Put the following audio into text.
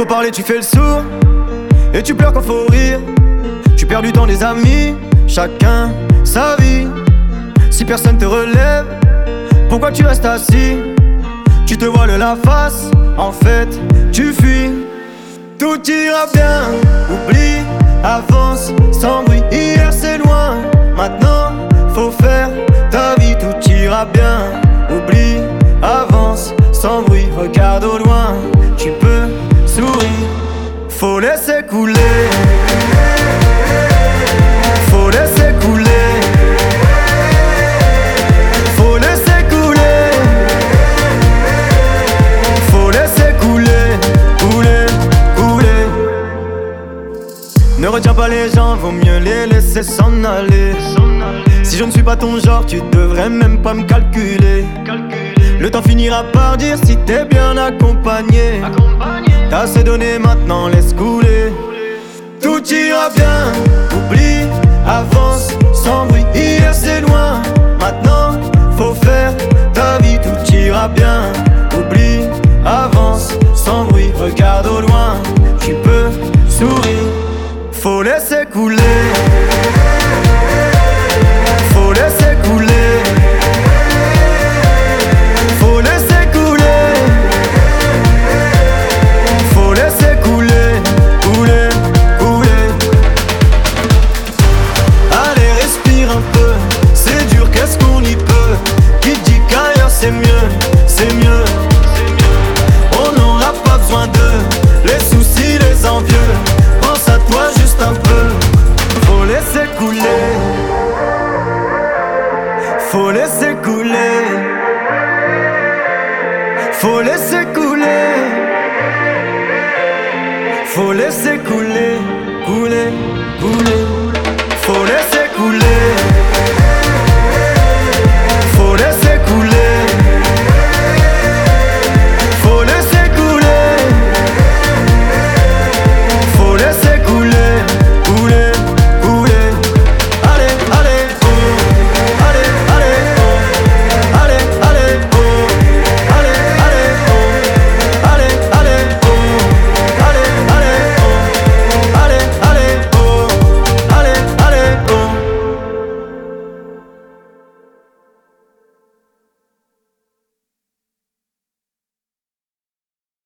parler, tu fais le sourd. Et tu pleures quand faut rire. Tu perds du temps des amis, chacun sa vie. Si personne te relève, pourquoi tu restes assis? Tu te voiles la face, en fait tu fuis. Tout ira bien, oublie, avance sans bruit. Hier c'est loin, maintenant faut faire ta vie. Tout ira bien, oublie, avance sans bruit. Regarde au loin, tu peux sourire. Faut laisser couler, faut laisser couler, faut laisser couler, faut laisser couler, couler, couler. Ne retiens pas les gens, vaut mieux les laisser s'en aller. Si je ne suis pas ton genre, tu devrais même pas me calculer. Le temps finira par dire si t'es bien accompagné. T'as assez donné, maintenant laisse couler. Tout ira bien, oublie, avance sans bruit. Hier c'est loin, maintenant faut faire ta vie. Tout ira bien, oublie, avance sans bruit. Regarde au loin, tu peux sourire. Faut laisser couler, faut laisser couler, faut laisser couler, faut laisser couler, couler, couler. Allez respire un peu, c'est dur, qu'est-ce qu'on y peut? Qui dit qu'ailleurs c'est mieux, c'est mieux. On n'aura pas besoin d'eux, les soucis, les envieux. Pense à toi juste un peu. Faut laisser couler, faut laisser couler, faut laisser couler, faut laisser couler, couler, couler.